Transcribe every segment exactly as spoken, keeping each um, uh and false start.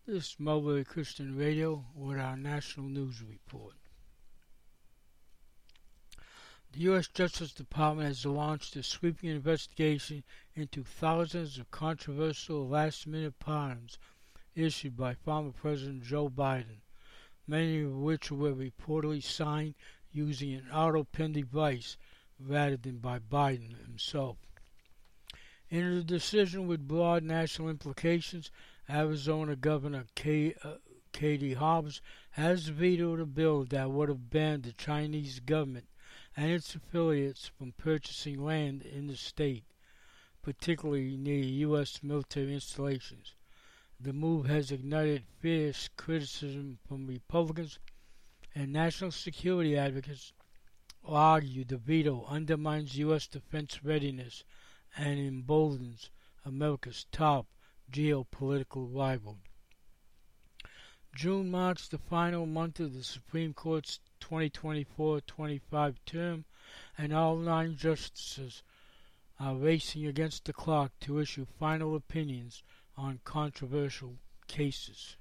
This is Mulberry Christian Radio with our national news report. The U S Justice Department has launched a sweeping investigation into thousands of controversial last-minute pardons issued by former President Joe Biden, many of which were reportedly signed using an auto-pen device rather than by Biden himself. In a decision with broad national implications, Arizona Governor K, uh, Katie Hobbs has vetoed a bill that would have banned the Chinese government and its affiliates from purchasing land in the state, particularly near U S military installations. The move has ignited fierce criticism from Republicans, and national security advocates argue the veto undermines U S defense readiness and emboldens America's top geopolitical rival. June marks the final month of the Supreme Court's twenty twenty-four twenty-five term, and all nine justices are racing against the clock to issue final opinions on controversial cases.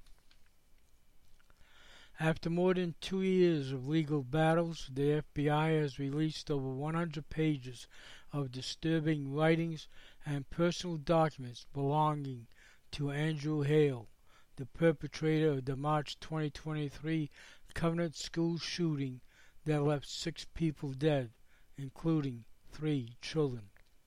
After more than two years of legal battles, the F B I has released over one hundred pages of disturbing writings and personal documents belonging to Andrew Hale, the perpetrator of the March twenty twenty-three Covenant School shooting that left six people dead, including three children.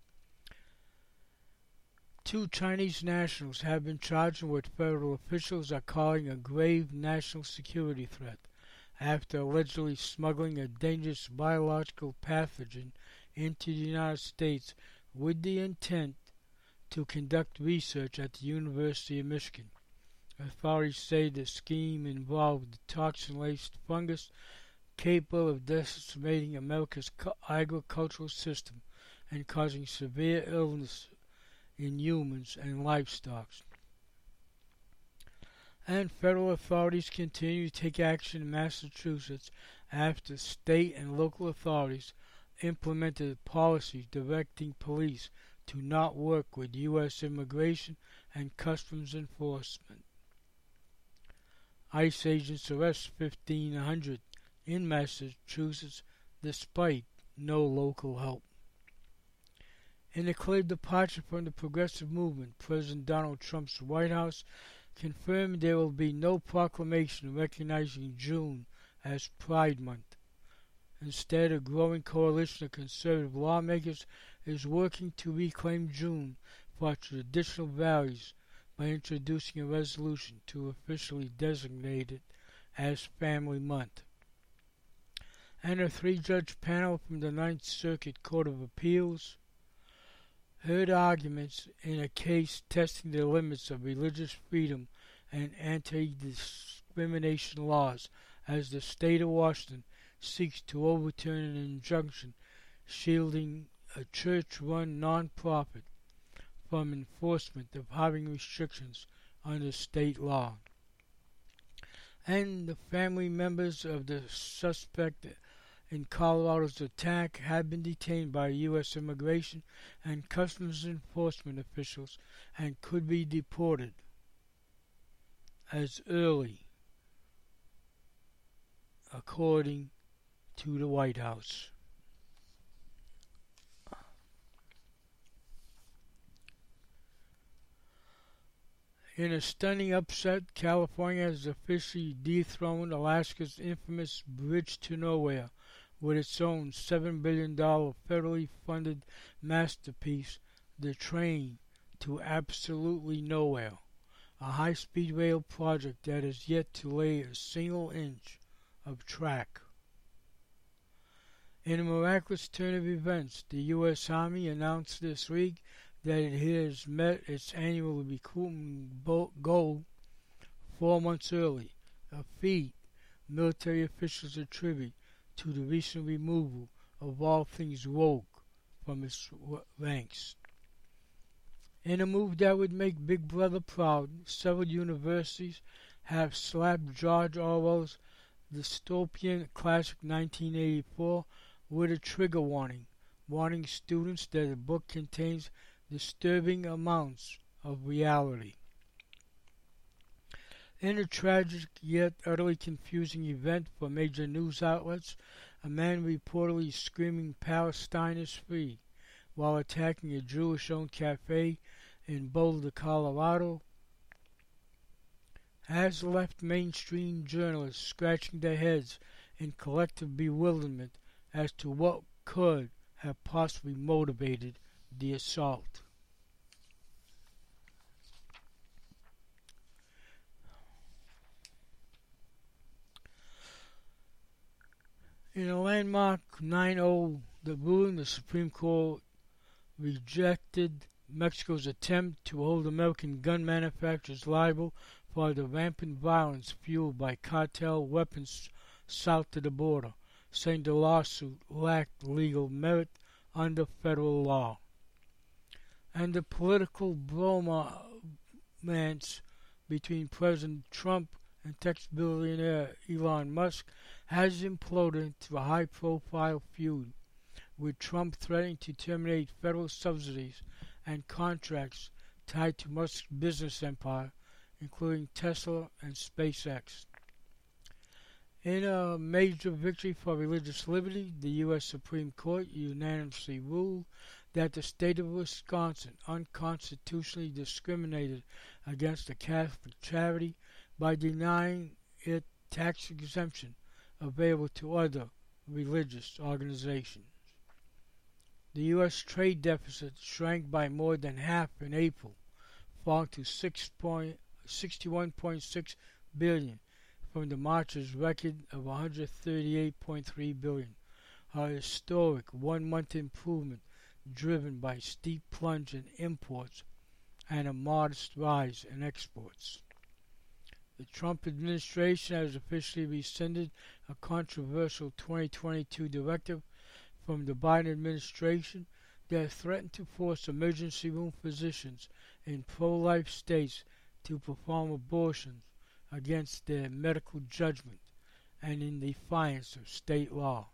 Two Chinese nationals have been charged with what federal officials are calling a grave national security threat after allegedly smuggling a dangerous biological pathogen into the United States with the intent to conduct research at the University of Michigan. Authorities say the scheme involved a toxin-laced fungus capable of decimating America's agricultural system and causing severe illness in humans and livestock. And federal authorities continue to take action in Massachusetts after state and local authorities implemented policies directing police to not work with U S Immigration and Customs Enforcement. ICE agents arrest fifteen hundred in Massachusetts despite no local help. In a clear departure from the progressive movement, President Donald Trump's White House confirmed there will be no proclamation recognizing June as Pride Month. Instead, a growing coalition of conservative lawmakers is working to reclaim June for its traditional values by introducing a resolution to officially designate it as Family Month. And a three-judge panel from the Ninth Circuit Court of Appeals heard arguments in a case testing the limits of religious freedom and anti-discrimination laws as the state of Washington seeks to overturn an injunction shielding a church-run non-profit from enforcement of hiring restrictions under state law. And the family members of the suspect in Colorado's attack have been detained by U S Immigration and Customs Enforcement officials and could be deported as early, according to the White House. In a stunning upset, California has officially dethroned Alaska's infamous Bridge to Nowhere with its own seven billion dollars federally funded masterpiece, The Train to Absolutely Nowhere, a high-speed rail project that has yet to lay a single inch of track. In a miraculous turn of events, the U S Army announced this week that it has met its annual recruitment goal four months early, a feat military officials attribute to the recent removal of all things woke from its ranks. In a move that would make Big Brother proud, several universities have slapped George Orwell's dystopian classic nineteen eighty-four with a trigger warning, warning students that the book contains disturbing amounts of reality. In a tragic yet utterly confusing event for major news outlets, a man reportedly screaming Palestine is free while attacking a Jewish-owned cafe in Boulder, Colorado, has left mainstream journalists scratching their heads in collective bewilderment as to what could have possibly motivated the assault. In a landmark nine oh the ruling, the Supreme Court rejected Mexico's attempt to hold American gun manufacturers liable for the rampant violence fueled by cartel weapons south of the border, saying the lawsuit lacked legal merit under federal law. And the political bromance between President Trump and tech billionaire Elon Musk has imploded into a high-profile feud, with Trump threatening to terminate federal subsidies and contracts tied to Musk's business empire, including Tesla and SpaceX. In a major victory for religious liberty, the U S Supreme Court unanimously ruled that the state of Wisconsin unconstitutionally discriminated against a Catholic charity by denying it tax exemption available to other religious organizations. The U S trade deficit shrank by more than half in April, falling to sixty-one point six billion dollars from the March's record of one hundred thirty-eight point three billion dollars, a historic one-month improvement driven by steep plunge in imports and a modest rise in exports. The Trump administration has officially rescinded a controversial twenty twenty-two directive from the Biden administration that threatened to force emergency room physicians in pro-life states to perform abortions against their medical judgment and in defiance of state law.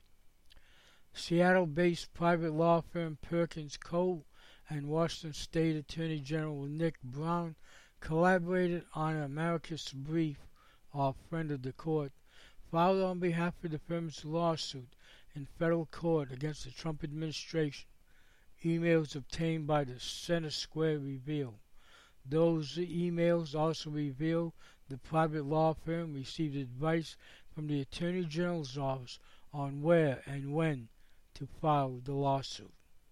Seattle-based private law firm Perkins Coie and Washington State Attorney General Nick Brown collaborated on an amicus brief, our friend of the court, filed on behalf of the firm's lawsuit in federal court against the Trump administration. Emails obtained by the Center Square reveal. Those emails also reveal the private law firm received advice from the Attorney General's office on where and when to file the lawsuit.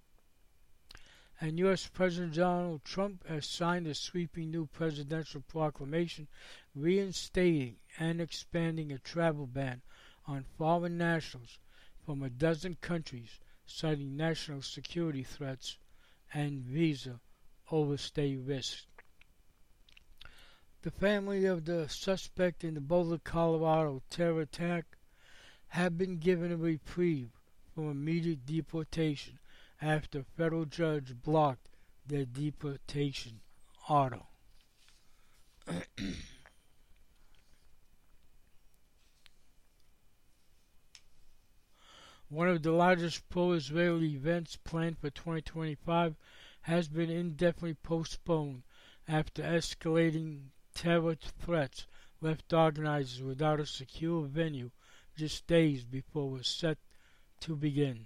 And U S President Donald Trump has signed a sweeping new presidential proclamation reinstating and expanding a travel ban on foreign nationals from a dozen countries, citing national security threats and visa overstay risks. The family of the suspect in the Boulder, Colorado terror attack have been given a reprieve from immediate deportation after a federal judge blocked their deportation order. One of the largest pro-Israeli events planned for twenty twenty-five has been indefinitely postponed after escalating terror threats left organizers without a secure venue just days before it was set to begin.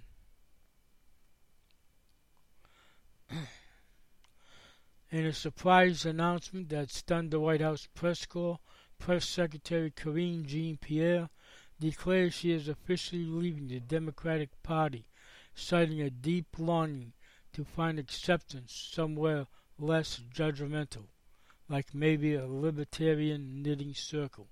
In a surprise announcement that stunned the White House press corps, Press Secretary Karine Jean-Pierre declared she is officially leaving the Democratic Party, citing a deep longing to find acceptance somewhere less judgmental, like maybe a libertarian knitting circle.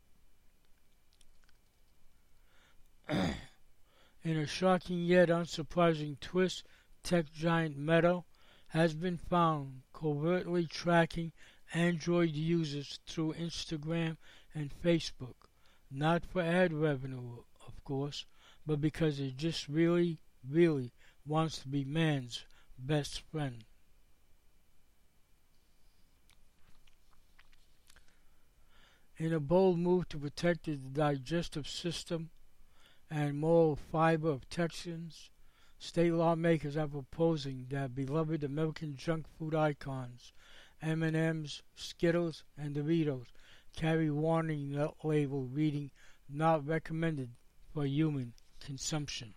In a shocking yet unsurprising twist, tech giant Meta has been found covertly tracking Android users through Instagram and Facebook, not for ad revenue, of course, but because it just really, really wants to be man's best friend. In a bold move to protect the digestive system and moral fiber of Texans, state lawmakers are proposing that beloved American junk food icons, M and M's, Skittles, and Doritos carry warning label reading "Not recommended for human consumption."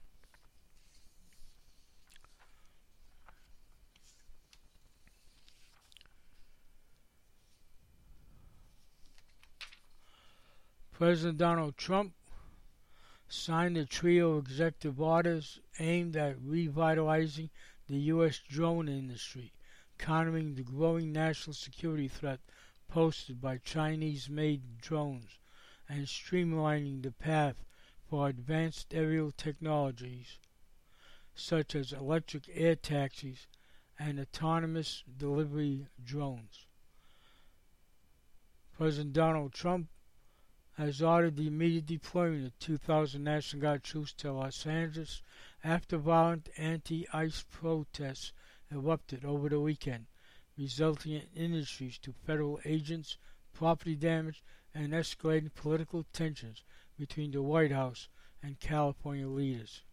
President Donald Trump signed a trio of executive orders aimed at revitalizing the U S drone industry, countering the growing national security threat posed by Chinese-made drones, and streamlining the path for advanced aerial technologies such as electric air taxis and autonomous delivery drones. President Donald Trump has ordered the immediate deployment of two thousand National Guard troops to Los Angeles after violent anti-ICE protests erupted over the weekend, resulting in injuries to federal agents, property damage, and escalating political tensions between the White House and California leaders.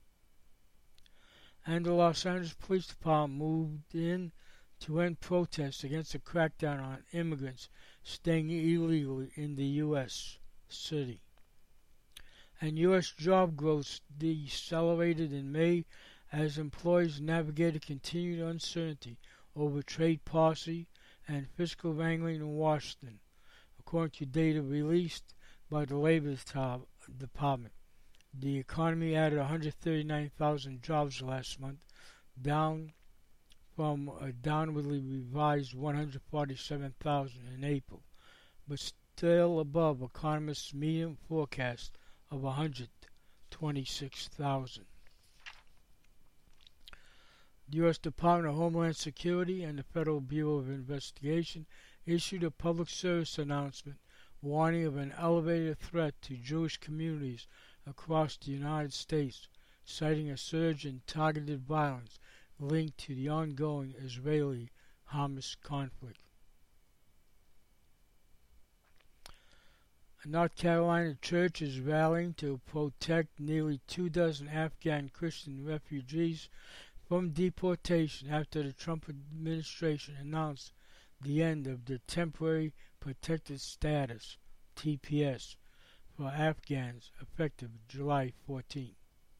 And the Los Angeles Police Department moved in to end protests against the crackdown on immigrants staying illegally in the U S city. And U S job growth decelerated in May as employees navigated continued uncertainty over trade policy and fiscal wrangling in Washington, according to data released by the Labor Department. The economy added one hundred thirty-nine thousand jobs last month, down from a downwardly revised one hundred forty-seven thousand in April, but still above economists' median forecast of one hundred twenty-six thousand. The U S Department of Homeland Security and the Federal Bureau of Investigation issued a public service announcement warning of an elevated threat to Jewish communities across the United States, citing a surge in targeted violence linked to the ongoing Israeli-Hamas conflict. A North Carolina church is rallying to protect nearly two dozen Afghan Christian refugees from deportation after the Trump administration announced the end of the Temporary Protected Status, T P S, for Afghans effective July fourteenth.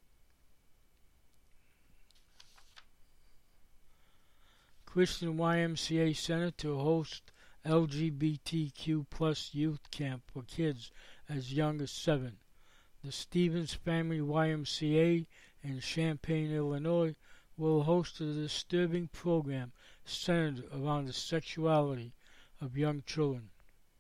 Christian Y M C A Center to host L G B T Q plus youth camp for kids as young as seven. The Stevens Family Y M C A in Champaign, Illinois will host a disturbing program centered around the sexuality of young children.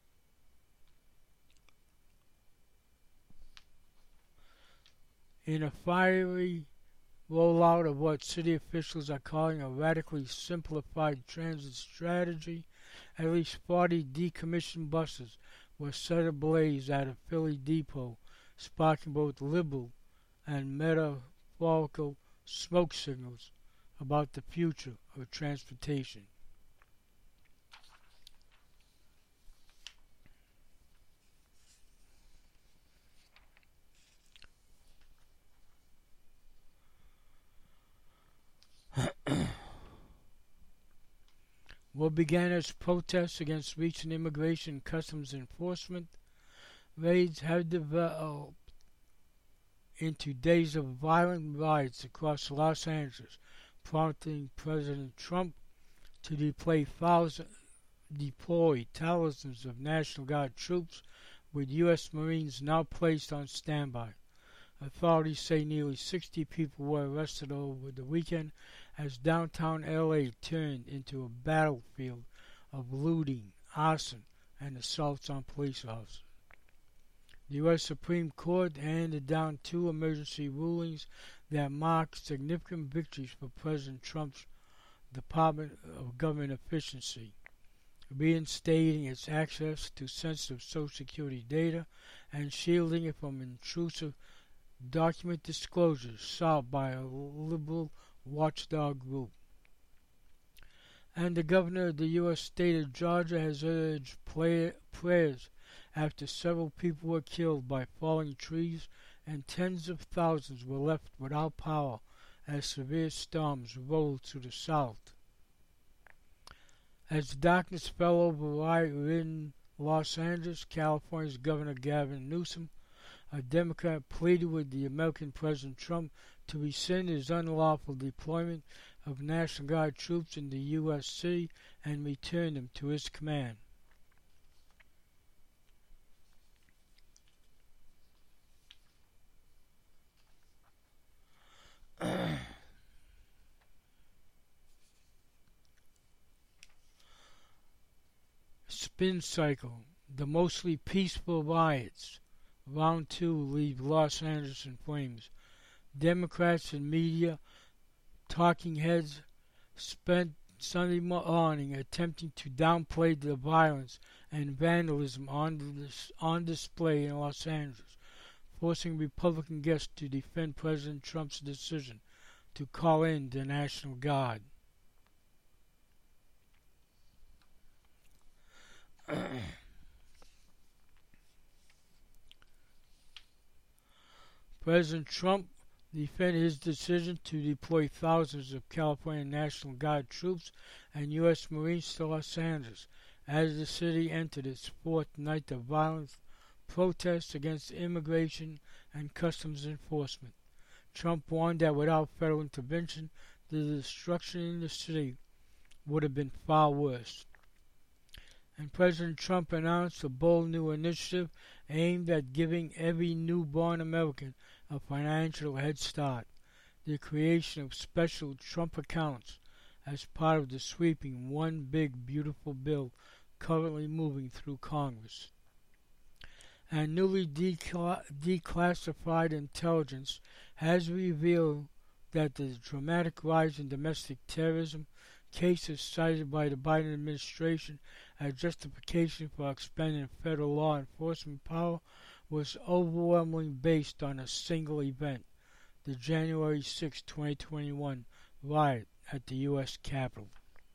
In a fiery rollout of what city officials are calling a radically simplified transit strategy, at least forty decommissioned buses were set ablaze at a Philly depot, sparking both liberal and metaphorical smoke signals about the future of transportation. What began as protests against recent immigration and customs enforcement raids have developed into days of violent riots across Los Angeles, prompting President Trump to deploy thousands, deploy thousands of National Guard troops, with U S Marines now placed on standby. Authorities say nearly sixty people were arrested over the weekend as downtown L A turned into a battlefield of looting, arson, and assaults on police officers. The U S Supreme Court handed down two emergency rulings that mark significant victories for President Trump's Department of Government Efficiency, reinstating its access to sensitive Social Security data and shielding it from intrusive document disclosures sought by a liberal watchdog group. And the governor of the U S state of Georgia has urged play- prayers after several people were killed by falling trees and tens of thousands were left without power as severe storms rolled through the south. As darkness fell over riot-ridden Los Angeles, California's Governor Gavin Newsom, a Democrat, pleaded with the American President Trump to rescind his unlawful deployment of National Guard troops in the U S city and return them to his command. Spin cycle. The mostly peaceful riots. Round two leave Los Angeles in flames. Democrats and media talking heads spent Sunday morning attempting to downplay the violence and vandalism on, the, on display in Los Angeles, forcing Republican guests to defend President Trump's decision to call in the National Guard. President Trump defended his decision to deploy thousands of California National Guard troops and U S Marines to Los Angeles as the city entered its fourth night of violent protests against immigration and customs enforcement. Trump warned that without federal intervention, the destruction in the city would have been far worse. And President Trump announced a bold new initiative aimed at giving every newborn American a financial head start, the creation of special Trump accounts as part of the sweeping One Big Beautiful Bill currently moving through Congress. And newly decla- declassified intelligence has revealed that the dramatic rise in domestic terrorism cases cited by the Biden administration as justification for expanding federal law enforcement power was overwhelmingly based on a single event, the January sixth, twenty twenty-one riot at the U S Capitol.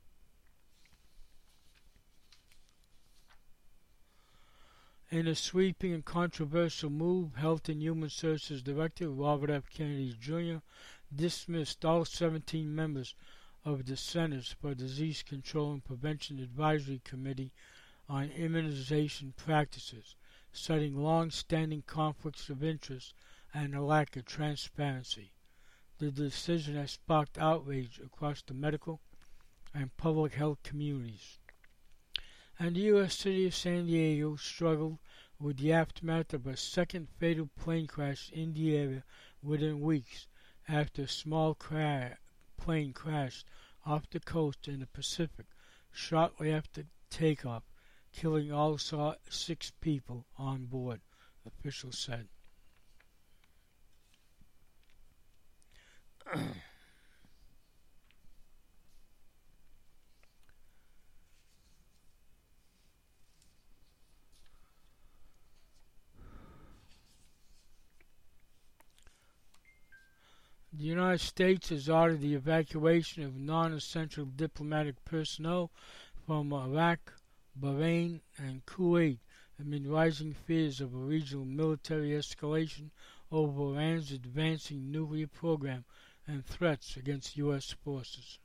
In a sweeping and controversial move, Health and Human Services Director Robert F. Kennedy Junior dismissed all seventeen members of the Centers for Disease Control and Prevention Advisory Committee on Immunization Practices, citing long-standing conflicts of interest and a lack of transparency. The decision has sparked outrage across the medical and public health communities. And the U S city of San Diego struggled with the aftermath of a second fatal plane crash in the area within weeks after a small cra- plane crashed off the coast in the Pacific shortly after takeoff, killing all six people on board, officials said. The United States has ordered the evacuation of non-essential diplomatic personnel from Iraq, Bahrain, and Kuwait amid rising fears of a regional military escalation over Iran's advancing nuclear program and threats against U S forces.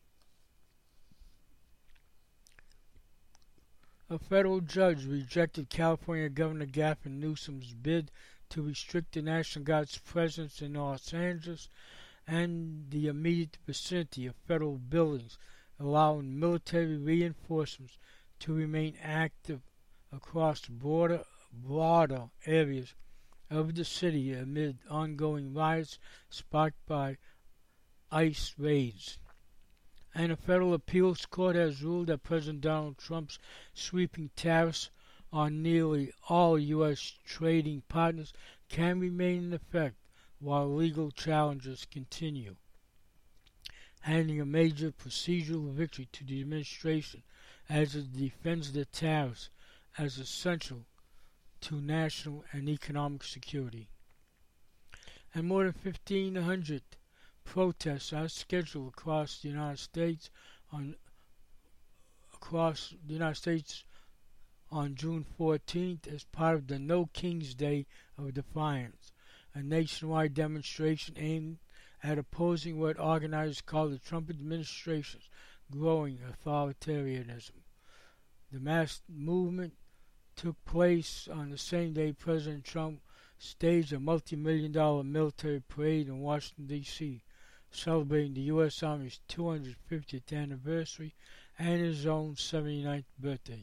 A federal judge rejected California Governor Gavin Newsom's bid to restrict the National Guard's presence in Los Angeles and the immediate vicinity of federal buildings, allowing military reinforcements to remain active across broader, broader areas of the city amid ongoing riots sparked by ICE raids. And a federal appeals court has ruled that President Donald Trump's sweeping tariffs on nearly all U S trading partners can remain in effect while legal challenges continue, handing a major procedural victory to the administration as it defends the tariffs as essential to national and economic security. And more than fifteen hundred protests are scheduled across the United States on across the United States on June fourteenth as part of the No King's Day of Defiance, a nationwide demonstration aimed at opposing what organizers call the Trump administration's growing authoritarianism. The mass movement took place on the same day President Trump staged a multi-million dollar military parade in Washington, D C, celebrating the U S Army's two hundred fiftieth anniversary and his own seventy-ninth birthday.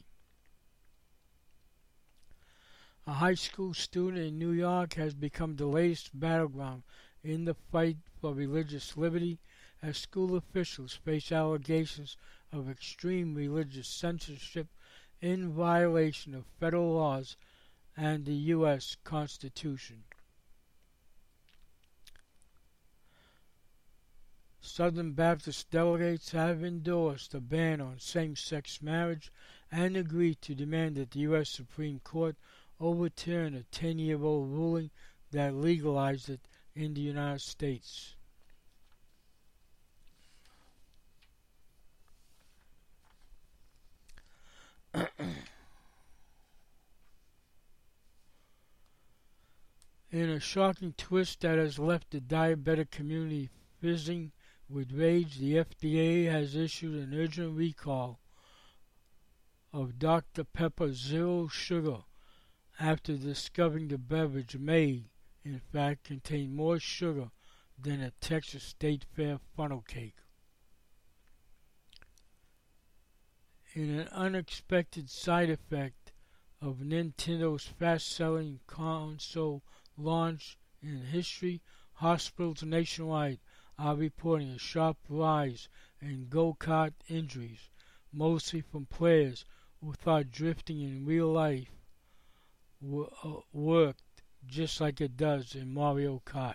A high school student in New York has become the latest battleground in the fight for religious liberty as school officials face allegations of extreme religious censorship in violation of federal laws and the U S Constitution. Southern Baptist delegates have endorsed a ban on same-sex marriage and agreed to demand that the U S Supreme Court overturn a ten-year-old ruling that legalized it in the United States. In a shocking twist that has left the diabetic community fizzing with rage, the F D A has issued an urgent recall of Doctor Pepper Zero Sugar after discovering the beverage may, in fact, contain more sugar than a Texas State Fair funnel cake. In an unexpected side effect of Nintendo's fast-selling console launch in history, hospitals nationwide are reporting a sharp rise in go-kart injuries, mostly from players who thought drifting in real life w- uh, worked just like it does in Mario Kart.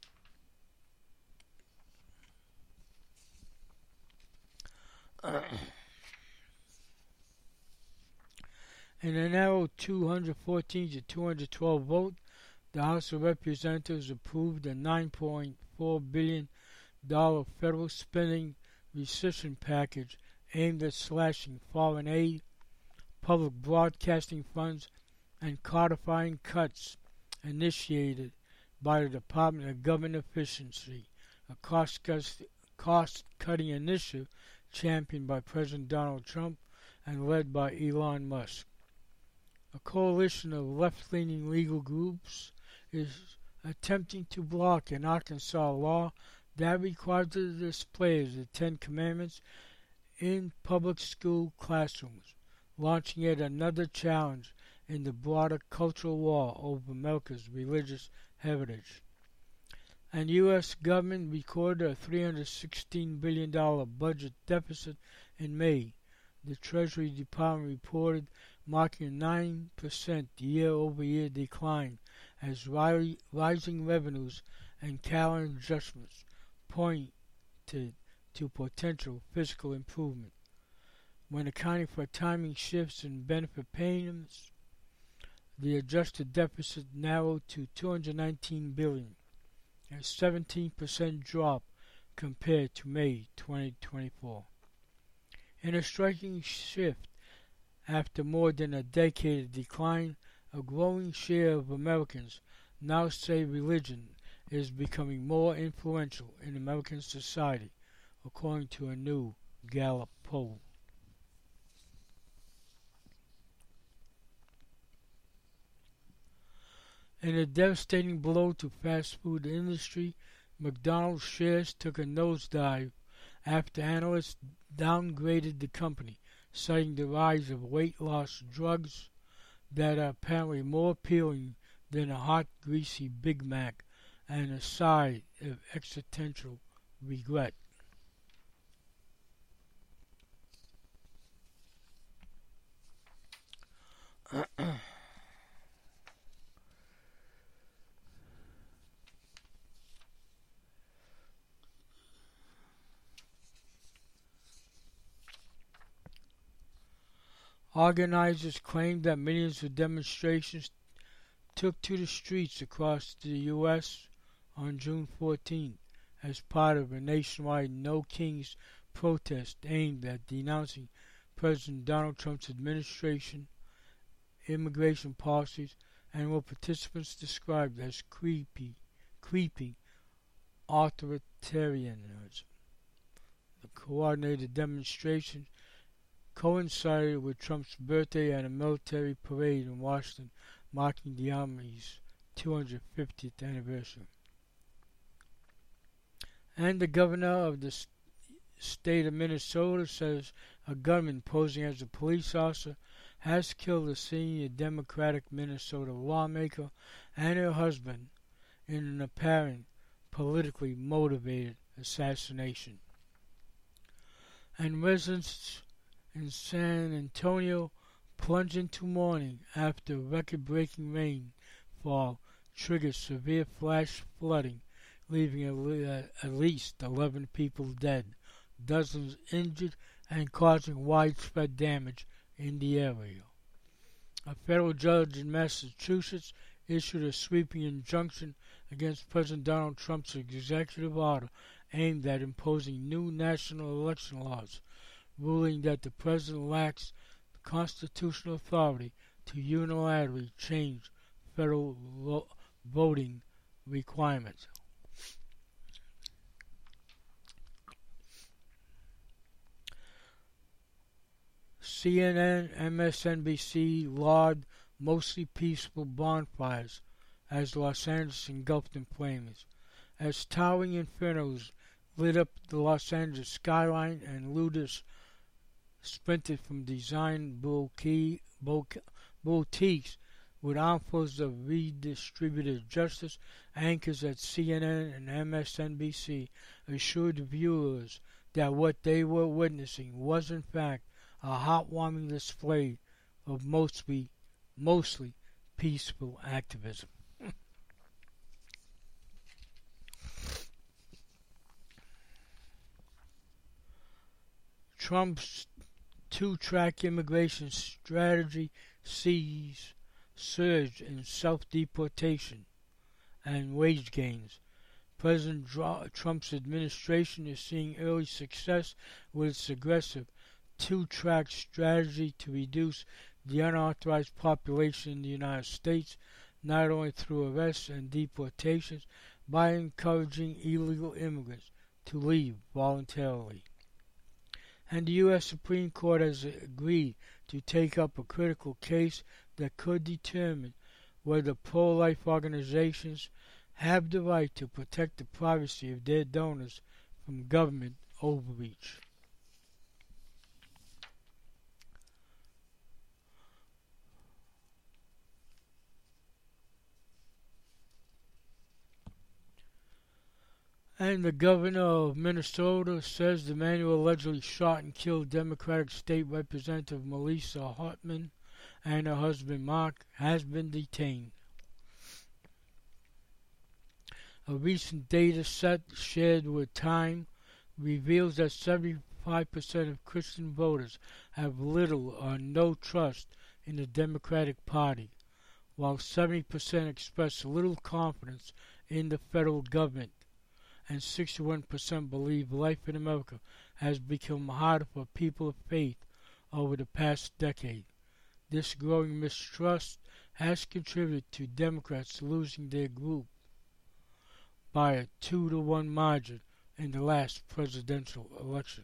In a narrow two hundred fourteen to two hundred twelve vote, the House of Representatives approved a nine point four billion dollars federal spending recession package aimed at slashing foreign aid, public broadcasting funds, and codifying cuts initiated by the Department of Government Efficiency, a cost-cutting initiative championed by President Donald Trump and led by Elon Musk. A coalition of left-leaning legal groups is attempting to block an Arkansas law that requires the display of the Ten Commandments in public school classrooms, launching yet another challenge in the broader cultural war over America's religious heritage. And the U S government recorded a three hundred sixteen billion dollars budget deficit in May, the Treasury Department reported, marking a nine percent year-over-year decline as ri- rising revenues and calendar adjustments pointed to potential fiscal improvement. When accounting for timing shifts in benefit payments, the adjusted deficit narrowed to two hundred nineteen billion dollars, a seventeen percent drop compared to May twenty twenty-four. In a striking shift, after more than a decade of decline, a growing share of Americans now say religion is becoming more influential in American society, according to a new Gallup poll. In a devastating blow to fast food industry, McDonald's shares took a nosedive after analysts downgraded the company, citing the rise of weight loss drugs that are apparently more appealing than a hot, greasy Big Mac and a sigh of existential regret. Organizers claimed that millions of demonstrations took to the streets across the U S on June fourteenth as part of a nationwide No Kings protest aimed at denouncing President Donald Trump's administration, immigration policies, and what participants described as creepy, creepy authoritarianism. The coordinated demonstration coincided with Trump's birthday and a military parade in Washington marking the Army's two hundred fiftieth anniversary. And the governor of the state of Minnesota says a gunman posing as a police officer has killed a senior Democratic Minnesota lawmaker and her husband in an apparent politically motivated assassination. And residents in San Antonio plunge into mourning after record-breaking rainfall triggers severe flash flooding, leaving at least eleven people dead, dozens injured, and causing widespread damage in the area. A federal judge in Massachusetts issued a sweeping injunction against President Donald Trump's executive order aimed at imposing new national election laws, ruling that the president lacks the constitutional authority to unilaterally change federal lo- voting requirements. C N N, M S N B C laud mostly peaceful bonfires as Los Angeles engulfed in flames, as towering infernos lit up the Los Angeles skyline and looters sprinted from design boutiques with armfuls of redistributed justice. Anchors at C N N and M S N B C assured viewers that what they were witnessing was in fact a heartwarming display of mostly, mostly peaceful activism. Trump's two-track immigration strategy sees surge in self-deportation and wage gains. President Trump's administration is seeing early success with its aggressive two-track strategy to reduce the unauthorized population in the United States, not only through arrests and deportations, by encouraging illegal immigrants to leave voluntarily. And the U S Supreme Court has agreed to take up a critical case that could determine whether pro-life organizations have the right to protect the privacy of their donors from government overreach. And the governor of Minnesota says the man who allegedly shot and killed Democratic State Representative Melissa Hartman and her husband Mark has been detained. A recent data set shared with Time reveals that seventy-five percent of Christian voters have little or no trust in the Democratic Party, while seventy percent express little confidence in the federal government, and sixty-one percent believe life in America has become harder for people of faith over the past decade. This growing mistrust has contributed to Democrats losing their group by a two to one margin in the last presidential election.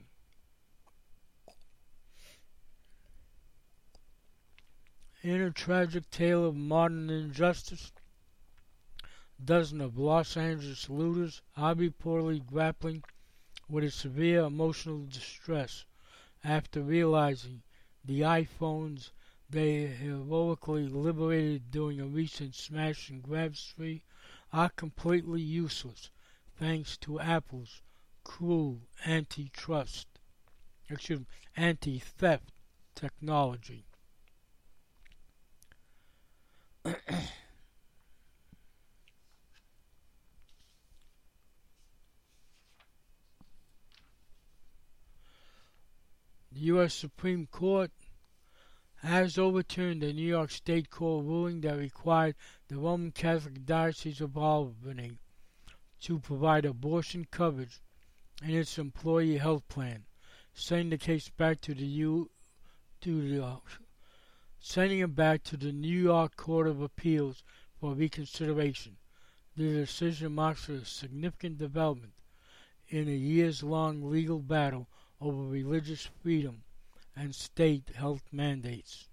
In a tragic tale of modern injustice, dozens of Los Angeles looters are reportedly grappling with a severe emotional distress after realizing the iPhones they heroically liberated during a recent smash and grab spree are completely useless thanks to Apple's cruel antitrust, excuse me, anti-theft technology. The U S Supreme Court has overturned a New York State court ruling that required the Roman Catholic Diocese of Albany to provide abortion coverage in its employee health plan, sending the case back to the U to the uh, sending it back to the New York Court of Appeals for reconsideration. The decision marks a significant development in a years-long legal battle over religious freedom and state health mandates.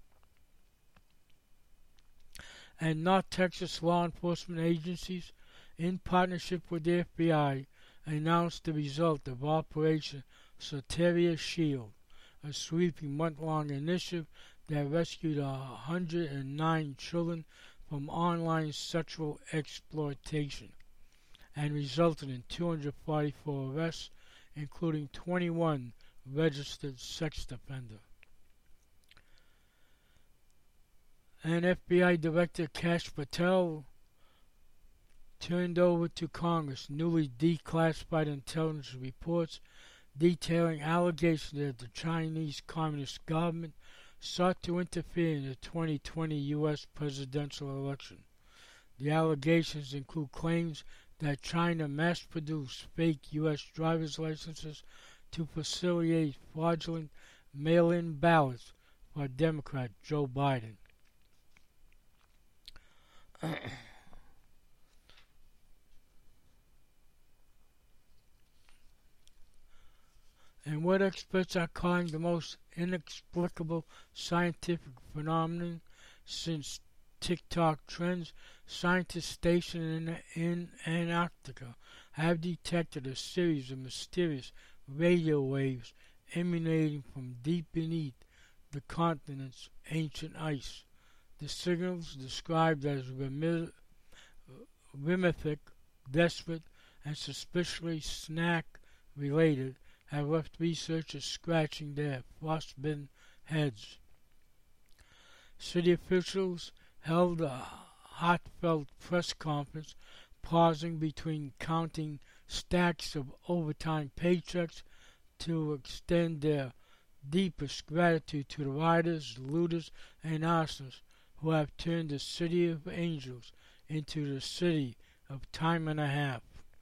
And North Texas law enforcement agencies, in partnership with the F B I, announced the result of Operation Soteria Shield, a sweeping month-long initiative that rescued one hundred nine children from online sexual exploitation and resulted in two hundred forty-four arrests, including twenty-one registered sex offenders. And F B I Director Kash Patel turned over to Congress newly declassified intelligence reports detailing allegations that the Chinese Communist government sought to interfere in the twenty twenty U S presidential election. The allegations include claims that China mass-produced fake U S driver's licenses to facilitate fraudulent mail-in ballots for Democrat Joe Biden. And what experts are calling the most inexplicable scientific phenomenon since TikTok trends, scientists stationed in, in Antarctica have detected a series of mysterious radio waves emanating from deep beneath the continent's ancient ice. The signals, described as rhythmic, desperate, and suspiciously snack-related, have left researchers scratching their frostbitten heads. City officials held a heartfelt press conference, pausing between counting stacks of overtime paychecks to extend their deepest gratitude to the rioters, looters, and arsonists who have turned the City of Angels into the city of time and a half.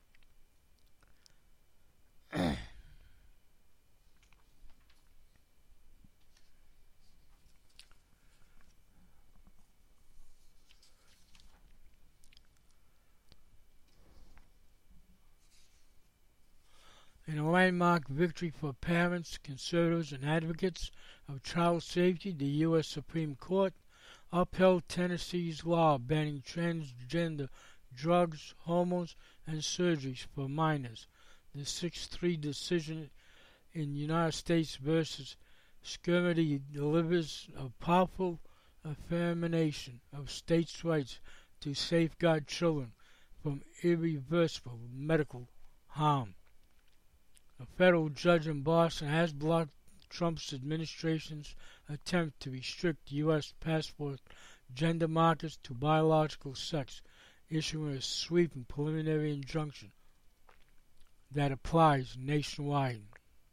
In a landmark victory for parents, conservatives, and advocates of child safety, the U S Supreme Court upheld Tennessee's law banning transgender drugs, hormones, and surgeries for minors. The six three decision in United States versus Skirmity delivers a powerful affirmation of states' rights to safeguard children from irreversible medical harm. A federal judge in Boston has blocked Trump's administration's attempt to restrict U S passport gender markers to biological sex, issuing a sweeping preliminary injunction that applies nationwide.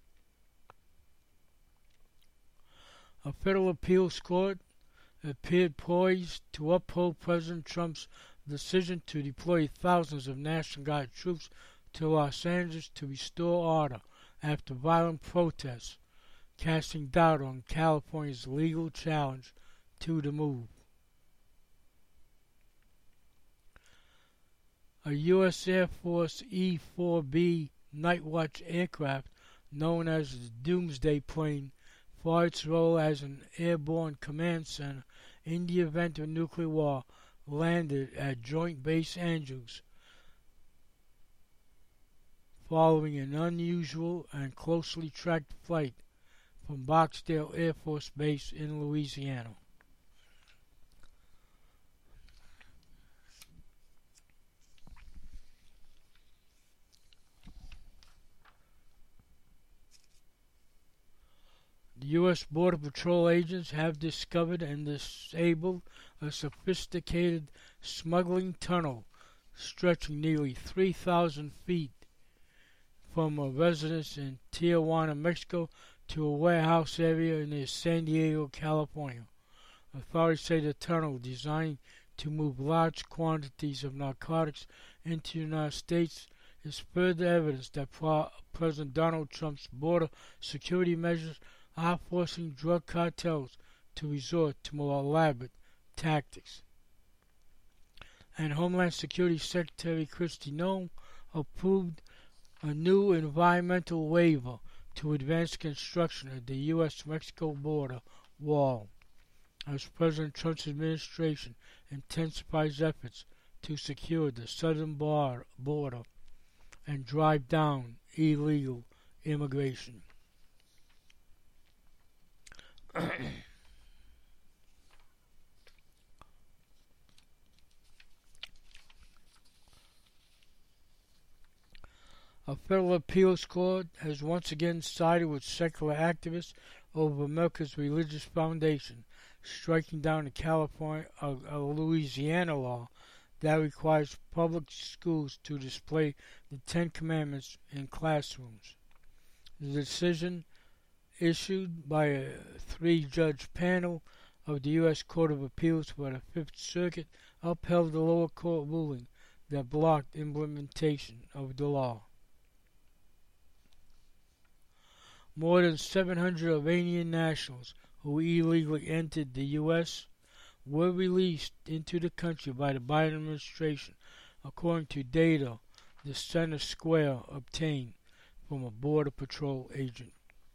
A federal appeals court appeared poised to uphold President Trump's decision to deploy thousands of National Guard troops to Los Angeles to restore order after violent protests, casting doubt on California's legal challenge to the move. A U S Air Force E four B Nightwatch aircraft, known as the Doomsday Plane, for its role as an airborne command center in the event of nuclear war, landed at Joint Base Andrews, following an unusual and closely tracked flight from Barksdale Air Force Base in Louisiana. The U S Border Patrol agents have discovered and disabled a sophisticated smuggling tunnel stretching nearly three thousand feet from a residence in Tijuana, Mexico, to a warehouse area near San Diego, California. Authorities say the tunnel, designed to move large quantities of narcotics into the United States, is further evidence that President Donald Trump's border security measures are forcing drug cartels to resort to more elaborate tactics. And Homeland Security Secretary Kristi Noem approved a new environmental waiver to advance construction of the U S Mexico border wall, as President Trump's administration intensifies efforts to secure the southern bar border and drive down illegal immigration. A federal appeals court has once again sided with secular activists over America's religious foundation, striking down a California, a, a Louisiana law that requires public schools to display the Ten Commandments in classrooms. The decision, issued by a three-judge panel of the U S Court of Appeals for the Fifth Circuit, upheld the lower court ruling that blocked implementation of the law. More than seven hundred Iranian nationals who illegally entered the U S were released into the country by the Biden administration, according to data the Center Square obtained from a Border Patrol agent.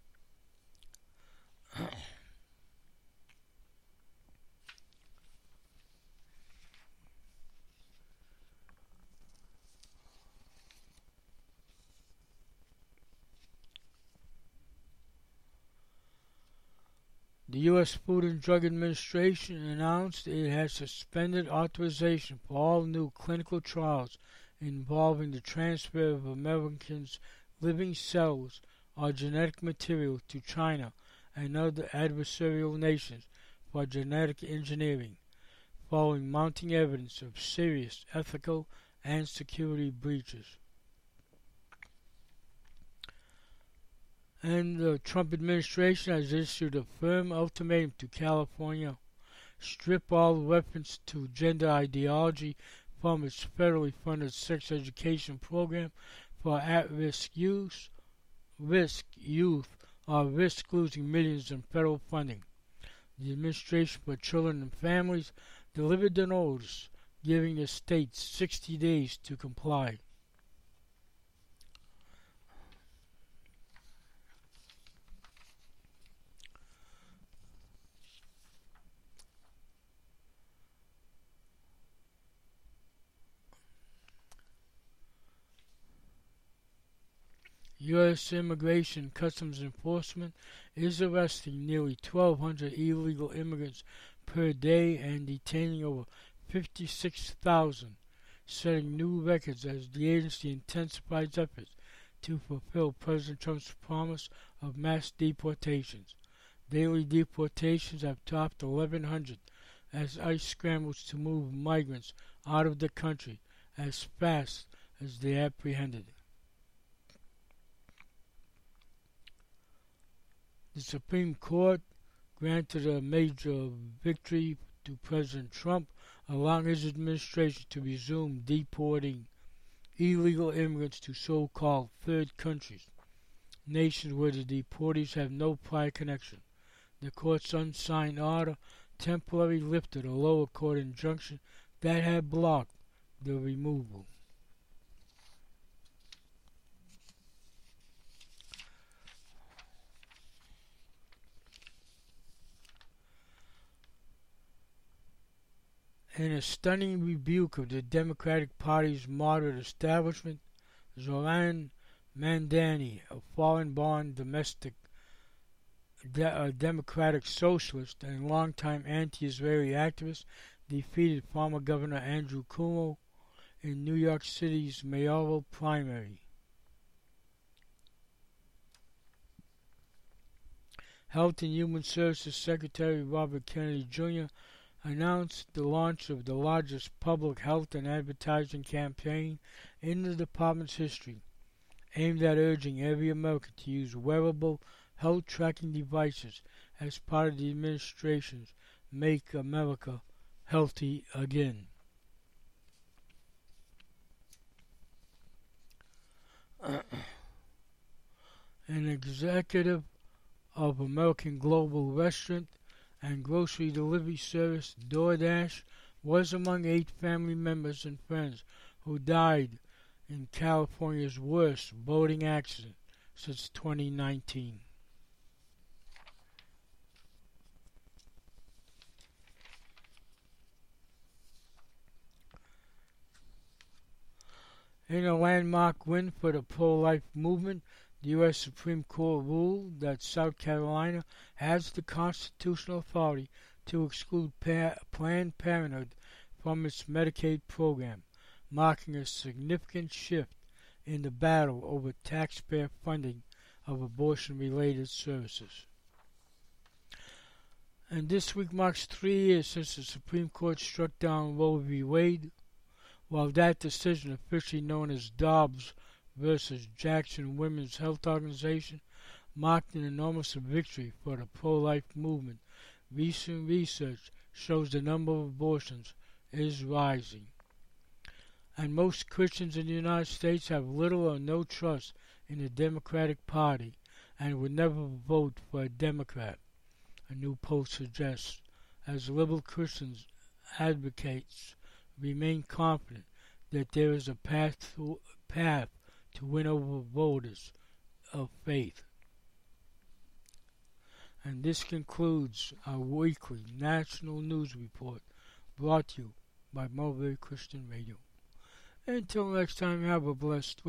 The U S Food and Drug Administration announced it has suspended authorization for all new clinical trials involving the transfer of Americans' living cells or genetic material to China and other adversarial nations for genetic engineering, following mounting evidence of serious ethical and security breaches. And the Trump administration has issued a firm ultimatum to California: strip all reference to gender ideology from its federally funded sex education program for at-risk youth, risk youth, or risk losing millions in federal funding. The Administration for Children and Families delivered the notice, giving the states sixty days to comply. U S Immigration and Customs Enforcement is arresting nearly twelve hundred illegal immigrants per day and detaining over fifty-six thousand, setting new records as the agency intensifies efforts to fulfill President Trump's promise of mass deportations. Daily deportations have topped eleven hundred as ICE scrambles to move migrants out of the country as fast as they are apprehended. The Supreme Court granted a major victory to President Trump, allowing his administration to resume deporting illegal immigrants to so-called third countries, nations where the deportees have no prior connection. The court's unsigned order temporarily lifted a lower court injunction that had blocked the removal. In a stunning rebuke of the Democratic Party's moderate establishment, Zoran Mandani, a foreign-born domestic de- uh, democratic socialist and longtime anti-Israeli activist, defeated former Governor Andrew Cuomo in New York City's mayoral primary. Health and Human Services Secretary Robert Kennedy Junior announced the launch of the largest public health and advertising campaign in the department's history, aimed at urging every American to use wearable health tracking devices as part of the administration's Make America Healthy Again. An executive of American Global Restaurant and grocery delivery service DoorDash was among eight family members and friends who died in California's worst boating accident since twenty nineteen. In a landmark win for the pro-life movement, the U S Supreme Court ruled that South Carolina has the constitutional authority to exclude pa- Planned Parenthood from its Medicaid program, marking a significant shift in the battle over taxpayer funding of abortion-related services. And this week marks three years since the Supreme Court struck down Roe v. Wade. While that decision, officially known as Dobbs versus Jackson Women's Health Organization, marked an enormous victory for the pro-life movement, recent research shows the number of abortions is rising. And most Christians in the United States have little or no trust in the Democratic Party and would never vote for a Democrat, a new poll suggests, as liberal Christians advocates remain confident that there is a path to, path to win over voters of faith. And this concludes our weekly national news report brought to you by Mulberry Christian Radio. Until next time, have a blessed week.